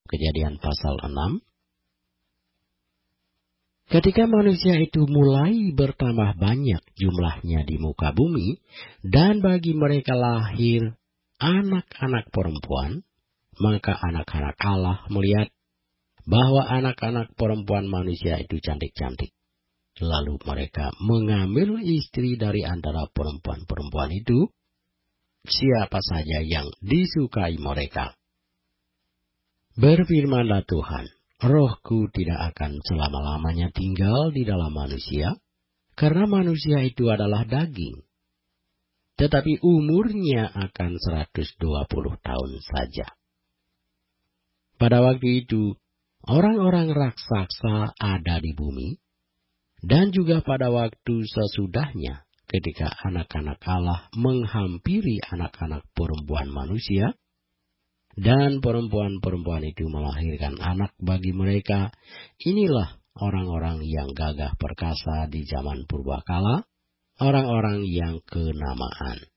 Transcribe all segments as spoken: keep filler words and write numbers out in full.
Kejadian pasal enam. Ketika manusia itu mulai bertambah banyak jumlahnya di muka bumi, dan bagi mereka lahir anak-anak perempuan, maka anak-anak Allah melihat bahwa anak-anak perempuan manusia itu cantik-cantik. Lalu mereka mengambil istri dari antara perempuan-perempuan itu, siapa saja yang disukai mereka. Berfirmanlah Tuhan, Rohku tidak akan selama-lamanya tinggal di dalam manusia, karena manusia itu adalah daging. Tetapi umurnya akan seratus dua puluh tahun saja. Pada waktu itu, orang-orang raksasa ada di bumi, dan juga pada waktu sesudahnya, ketika anak-anak Allah menghampiri anak-anak perempuan manusia, dan perempuan-perempuan itu melahirkan anak bagi mereka, inilah orang-orang yang gagah perkasa di zaman purbakala, orang-orang yang kenamaan.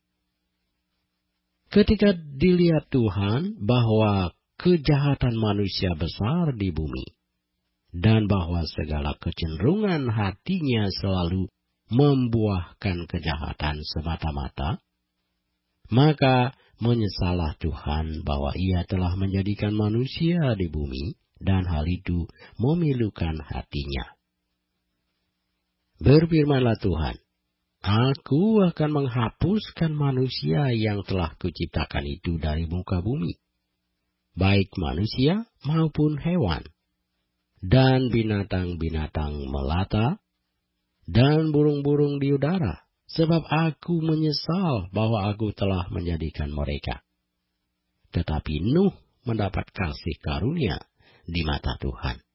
Ketika dilihat Tuhan bahwa kejahatan manusia besar di bumi, dan bahwa segala kecenderungan hatinya selalu membuahkan kejahatan semata-mata, maka menyesallah Tuhan bahwa Ia telah menjadikan manusia di bumi, dan hal itu memilukan hatinya. Berfirmanlah Tuhan, Aku akan menghapuskan manusia yang telah kuciptakan itu dari muka bumi, baik manusia maupun hewan, dan binatang-binatang melata, dan burung-burung di udara, sebab aku menyesal bahwa aku telah menjadikan mereka. Tetapi Nuh mendapat kasih karunia di mata Tuhan.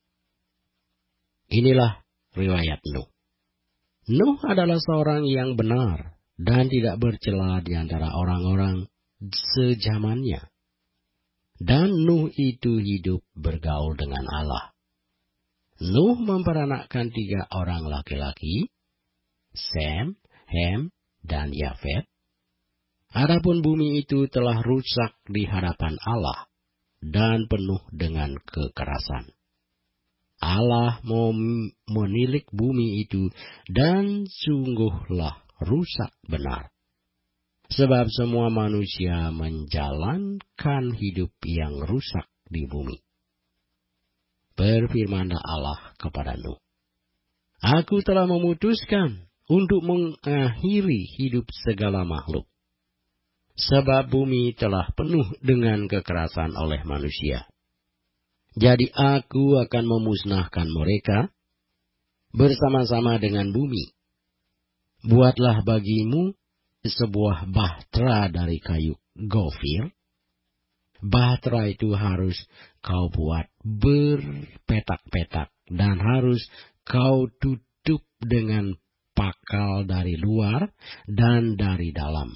Inilah riwayat Nuh. Nuh adalah seorang yang benar dan tidak bercela di antara orang-orang sezamannya. Dan Nuh itu hidup bergaul dengan Allah. Nuh memperanakkan tiga orang laki-laki, Sem, Hem, dan Yafet. Adapun bumi itu telah rusak di hadapan Allah dan penuh dengan kekerasan. Allah mem- menilik bumi itu dan sungguhlah rusak benar. Sebab semua manusia menjalankan hidup yang rusak di bumi. Berfirmanlah Allah kepada Nuh, Aku telah memutuskan untuk mengakhiri hidup segala makhluk, sebab bumi telah penuh dengan kekerasan oleh manusia. Jadi aku akan memusnahkan mereka bersama-sama dengan bumi. Buatlah bagimu sebuah bahtera dari kayu gofir. Bahtera itu harus kau buat berpetak-petak dan harus kau tutup dengan pakal dari luar dan dari dalam.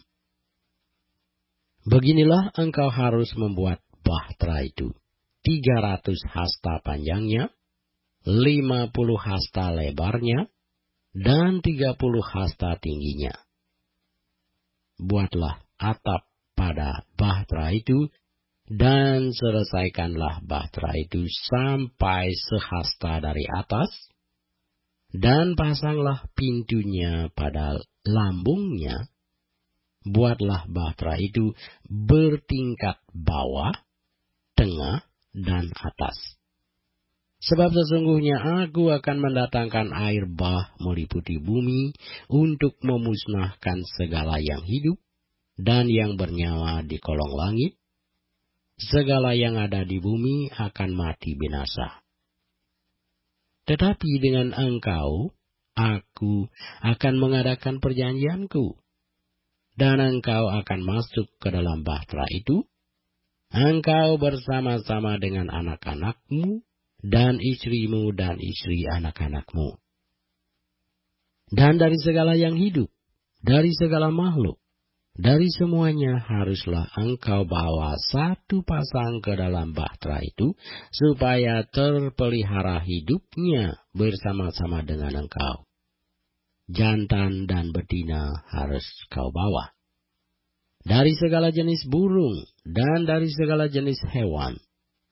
Beginilah engkau harus membuat bahtera itu. Tiga ratus hasta panjangnya, lima puluh hasta lebarnya, dan tiga puluh hasta tingginya. Buatlah atap pada bahtera itu, dan selesaikanlah bahtera itu sampai sehasta dari atas, dan pasanglah pintunya pada lambungnya. Buatlah bahtera itu bertingkat bawah, tengah, dan atas. Sebab sesungguhnya aku akan mendatangkan air bah meliputi bumi untuk memusnahkan segala yang hidup dan yang bernyawa di kolong langit. Segala yang ada di bumi akan mati binasa. Tetapi dengan engkau, aku akan mengadakan perjanjianku, dan engkau akan masuk ke dalam bahtera itu, engkau bersama-sama dengan anak-anakmu, dan istrimu dan istri anak-anakmu. Dan dari segala yang hidup, dari segala makhluk, dari semuanya haruslah engkau bawa satu pasang ke dalam bahtera itu, supaya terpelihara hidupnya bersama-sama dengan engkau. Jantan dan betina harus kau bawa. Dari segala jenis burung dan dari segala jenis hewan,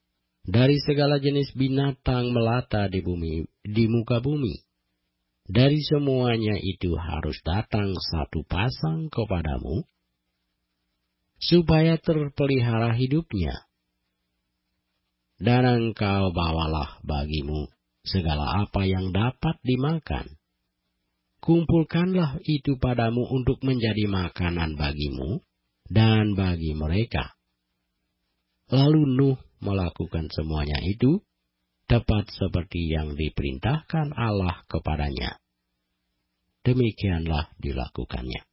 dari segala jenis binatang melata di bumi, di muka bumi. Dari semuanya itu harus datang satu pasang kepadamu, supaya terpelihara hidupnya. Dan engkau bawalah bagimu segala apa yang dapat dimakan. Kumpulkanlah itu padamu untuk menjadi makanan bagimu dan bagi mereka. Lalu Nuh melakukan semuanya itu, tepat seperti yang diperintahkan Allah kepadanya. Demikianlah dilakukannya.